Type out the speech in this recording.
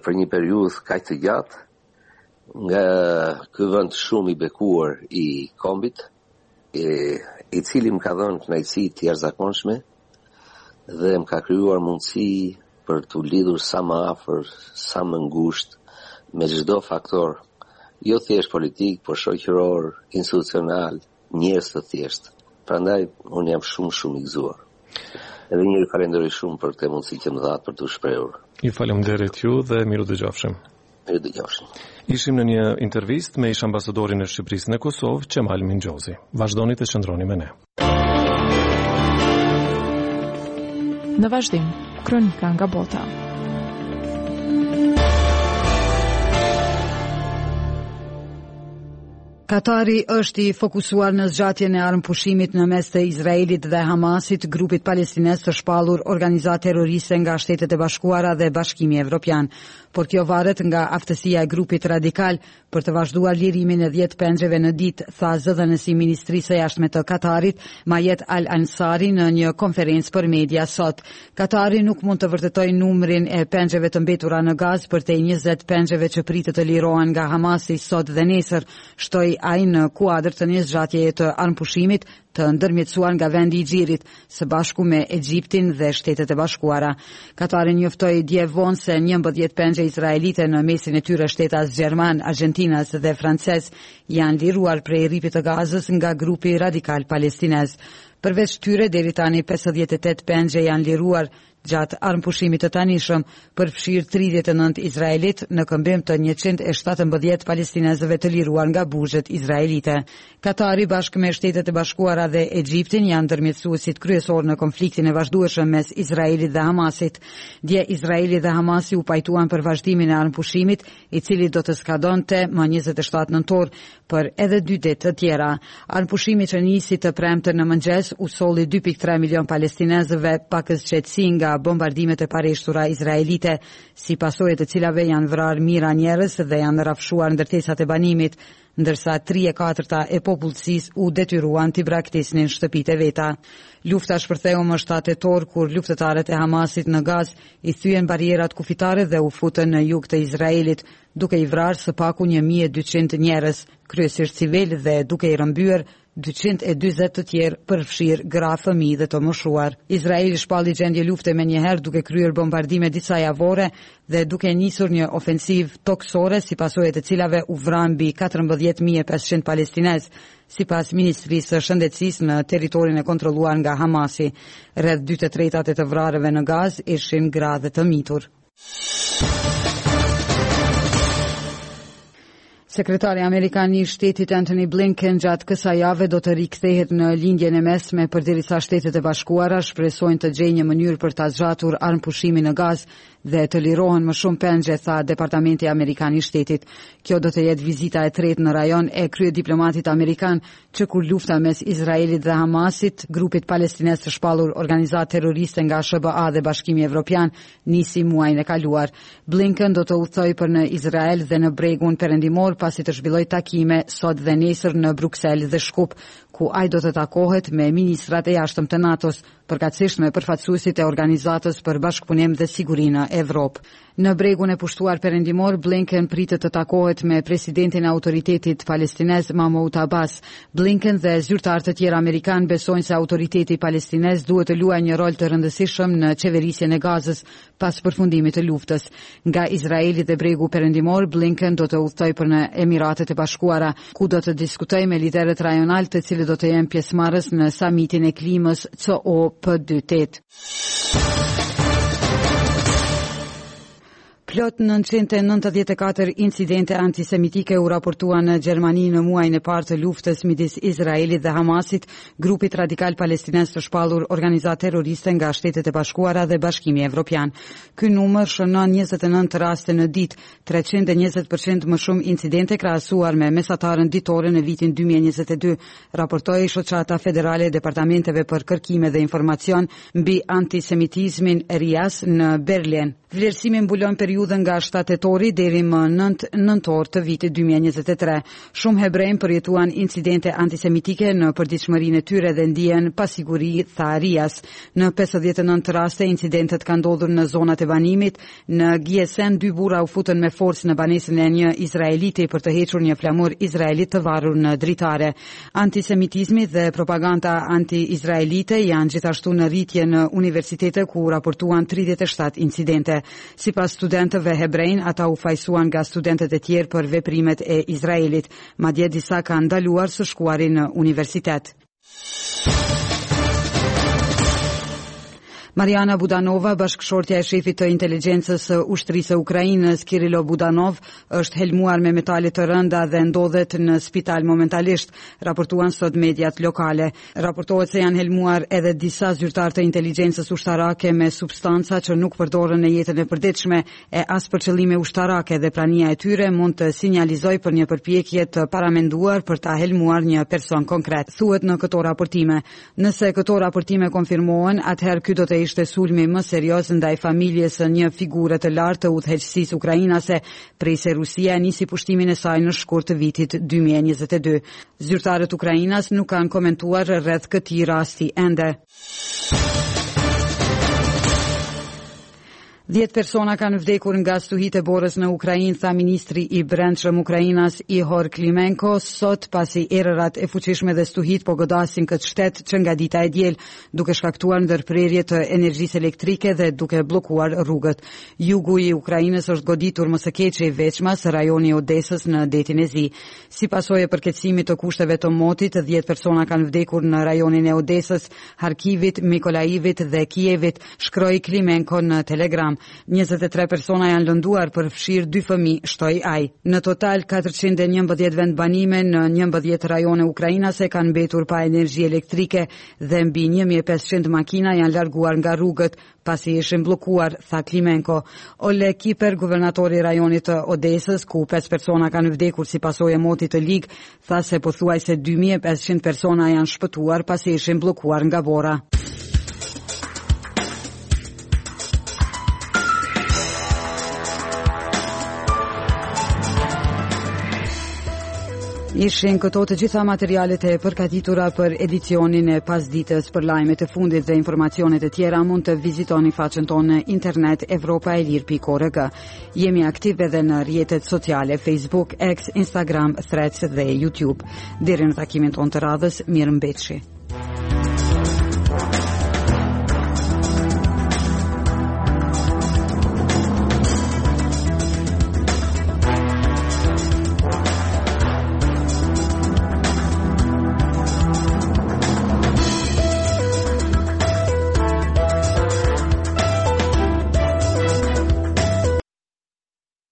për një periudhë kaq të gjatë nga ky vend shumë i bekuar i kombit, i cili më ka dhënë kënaqësi të jashtëzakonshme dhe më ka krijuar mundësi për të lidhur sa më afër, sa më ngushtë me çdo faktor, jo thjesht politik, por shoqëror, institucional, njerëz të thjeshtë. Prandaj unë jam shumë i gëzuar. Edhe një falenderoj shumë për këtë mundësi që më dha për të shprehur. Ju falenderoj ju dhe miru dëgjofshim. Miru dëgjofshim. Ishim në një intervistë me ish ambasadorin e Shqipërisë në Kosovë, Qemal Mingjozi. Vazhdoni të qëndroni me ne. Në vazhdim, kronika nga bota. Katari është i fokusuar në zgjatjen e armëpushimit në mes të Izraelit dhe Hamasit, grupit palestines të shpallur organizatë terroriste nga Shtetet e Bashkuara dhe Bashkimi Evropian. Por kjo varet nga aftësia e grupit radikal për të vazhduar lirimin e 10 pengjeve në ditë, tha zëdhënësi i Ministrisë së Jashtme të Katarit, Mayet Al Ansari, në një konferencë për media sot. Katari nuk mund të vërtetojë numrin e pengjeve të mbetura në Gazë përtej 20 pengjeve që pritet të lirohen nga Hamasi sot dhe nesër, shtoi ai në kuadër të një zgjatjeje të armëpushimit të ndërmjetësuar nga vendi i Xhirit së bashku me Egjiptin dhe Shtetet e Bashkuara. Katari njoftoi dje vonë se 11 pengje izraelite në mesin e tyre shtetas gjerman, argjentinas dhe francez janë liruar prej rripit të Gazës nga grupi radikal palestinez. Përveç tyre, deri tani 58 pengje janë liruar gjatë armëpushimit të tanishëm, përfshirë 39 izraelit në këmbim të 117 palestinezëve të liruar nga burgjet izraelite. Katari bashkë me Shtetet e Bashkuara dhe Egjiptin janë ndërmjetësuesit kryesor në konfliktin e vazhdueshëm mes Izraelit dhe Hamasit. Dje Izraeli dhe Hamasi u pajtuan për vazhdimin e armëpushimit, i cili do të skadonte më 27 nëntor për edhe 2 ditë të tjera. Armëpushimi që nisi të premte në mëngjes u solli 2.3 milion palestinezëve pakës qetësi nga bombardimet e pareshtura izraelite, si pasojë të cilave janë vrarë mijëra njerëz dhe janë rrafshuar ndërtesat e banimit, ndërsa 3/4 e popullsisë u detyruan të braktisnin shtëpitë e veta. Lufta shpërtheu më 7 tetor kur luftëtarët e Hamasit në Gazë i thyen barierat kufitare dhe u futën në jug të Izraelit, duke i vrarë së paku 1200 njerëz, kryesisht civil, dhe duke i rrëmbyer 240 të tjerë, përfshirë gra, fëmijë dhe të moshuar. Izraeli shpalli gjendje lufte me njëherë duke kryer bombardime disa javore dhe duke nisur një ofensiv toksore, si pasojë të cilave u vran mbi 14.500 palestinez, sipas Ministrisë së Shëndetësisë në territorin e kontrolluar nga Hamasi. Rreth 2/3 e të vrarëve në Gazë ishin gra dhe të mitur. Sekretari Amerikan i Shtetit Antony Blinken gjatë kësaj jave do të rikthehet në lindjen e mesme përderisa Shtetet e Bashkuara shpresojnë të gjejnë një mënyrë për ta zgjatur armëpushimin në Gazë dhe të lirohen më shumë pengje, tha Departamenti Amerikan i Shtetit. Kjo do të jetë vizita e tretë në rajon e kryediplomatit amerikan, që kur lufta mes Izraelit dhe Hamasit, grupit palestinez të shpallur organizatë terroriste nga SBA dhe Bashkimi Evropian, nisi muajin e kaluar. Blinken do të udhtojë për në Izrael dhe në bregun perëndimor pasi të zhvillojë takime sot dhe nesër në Bruksel dhe Shkup, ku ai do të takohet me ministrat e jashtëm të NATO-s, përkatësisht me përfaqësuesit e Organizatës për Bashkëpunim dhe Siguri në Evropë. Në bregun e pushtuar perëndimor, Blinken pritet të takohet me presidentin e autoritetit palestinez Mahmoud Abbas. Blinken dhe zyrtar të tjerë amerikan besojnë se autoriteti palestinez duhet të luajë një rol të rëndësishëm në qeverisjen e Gazës pas përfundimit të luftës. Nga Izraeli dhe bregu perëndimor, Blinken do të udhtojë për në Emiratet e Bashkuara, ku do të diskutojë me liderët rajonal, të cilët do të jenë pjesëmarrës në samitin e klimës COP28. Plot 994 incidente antisemitike u raportuan në Gjermani në muajin e parë të luftës midis Izraelit dhe Hamasit, grupit radikal palestinez të shpallur organizatë terroriste nga Shtetet e Bashkuara dhe Bashkimi Evropian. Ky numër shënon 29 raste në ditë, 320% më shumë incidente krahasuar me mesatarën ditore në vitin 2022, raportoi Shoqata Federale e Departamenteve për Kërkime dhe Informacion mbi antisemitizmin RIAS në Berlin. Vlerësimi mbulon periudhën periudhën nga shtetori deri më 9 nëntor të vitit 2023. Shumë hebrejnë përjetuan incidente antisemitike në përditshmërinë e tyre dhe ndihen pasiguri, tha Arias. Në 59 raste incidentet kanë ndodhur në zonat e banimit. Në GSN 2 burra u futën me forcë në banesën e një izraeliti për të hequr një flamur izraelit të varur në dritare. Antisemitizmi dhe propaganda anti-izraelite janë gjithashtu në rritje në universitete ku raportuan 37 incidente. Sipas studentëve hebrejnë, ata u fajsuan nga studentët e tjerë për veprimet e Izraelit, madje disa kanë ndaluar së shkuarin në universitet. Mariana Budanova, bashkëshortja e shefit të inteligjencës së ushtrisë së Ukrainës, Kirilo Budanov, është helmuar me metale të rënda dhe ndodhet në spital momentalisht, raportuan sot mediat lokale. Raportohet se janë helmuar edhe disa zyrtarë të inteligjencës ushtarake me substanca që nuk përdoren në jetën e përditshme e as për qëllime ushtarake dhe prania e tyre mund të sinjalizojë për një përpjekje të paramenduar për ta helmuar një person konkret, thuhet në këto raportime. Nëse këto raportime konfirmohen, atëherë ky do të ishte sulmi më serioz ndaj familjes së një figure të lartë të udhëheqësisë ukrainase prej se Rusia nisi pushtimin e saj në shkurt të vitit 2022. Zyrtarët ukrainas nuk kanë komentuar rreth këtij rasti ende. 10 persona kanë vdekur nga stuhitë e borës në Ukrainë, tha ministri i brendshëm Ukrainas Ihor Klimenko sot pasi erërat e fuqishme dhe stuhitë po godasin këtë shtet që nga dita e diel, duke shkaktuar ndërprerje të energjisë elektrike dhe duke bllokuar rrugët. Jugu i Ukrainës është goditur më së keqe i veçmas rajoni i Odesës në detin e Zi. Si pasojë e përkeqësimit të kushteve të motit, 10 persona kanë vdekur në rajonin e Odesës, Harkivit, Mikolaivit dhe Kievit, shkroi Klimenko në Telegram. 23 persona janë lënduar për fshirë 2 fëmijë, shtoi ai. Në total 411 vend banime në 11 rajone ukrainase kanë mbetur pa energji elektrike dhe mbi 1500 makina janë larguar nga rrugët pasi ishin bllokuar, tha Klimenko. Ole Kiper, guvernatori i rajonit të Odesës, ku 5 persona kanë vdekur si pasojë e motit të ligë, tha se pothuajse 2500 persona janë shpëtuar pasi ishin bllokuar nga bora. Ishin këto të gjitha materialet e përgatitura për edicionin e pasditës. Për lajmet e fundit dhe informacionet e tjera mund të vizitoni faqen tonë në internet evropaelir.org. Jemi aktiv edhe në rrjetet sociale Facebook, X, Instagram, Threads dhe YouTube. Deri në takimin tonë të radhës, mirëmbëjtje.